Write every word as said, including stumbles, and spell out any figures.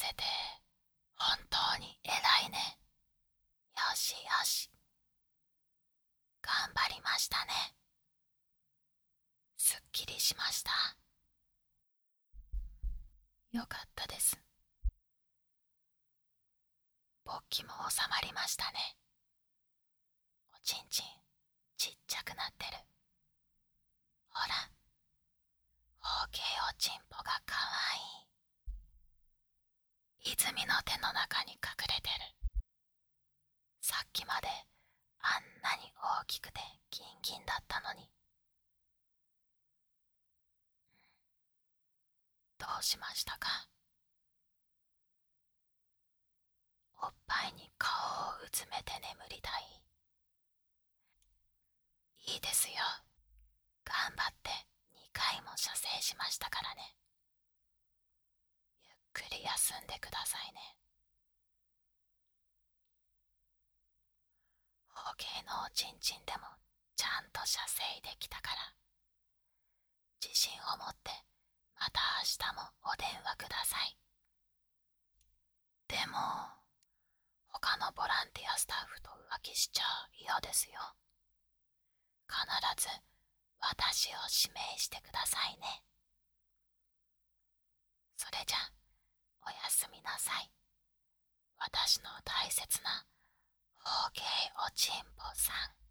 せて本当に偉いね。よしよし。頑張りましたね。すっきりしました。よかったです。勃起も収まりましたね。おちんちんちっちゃくなってる。ほら、包茎おちんぽがかわいい。泉の手の中に隠れてる。さっきまであんなに大きくてギンギンだったのに。どうしましたか？おっぱいに顔をうずめて眠りたい。いいですよ。頑張ってにかいも射精しましたからね。ゆっくり休んでくださいね。包茎のおちんちんでもちゃんと射精できたから、自信を持ってまた明日もお電話ください。でも他のボランティアスタッフと浮気しちゃ嫌ですよ。必ず私を指名してくださいね。それじゃおやすみなさい。私の大切な包茎おちんぽさん。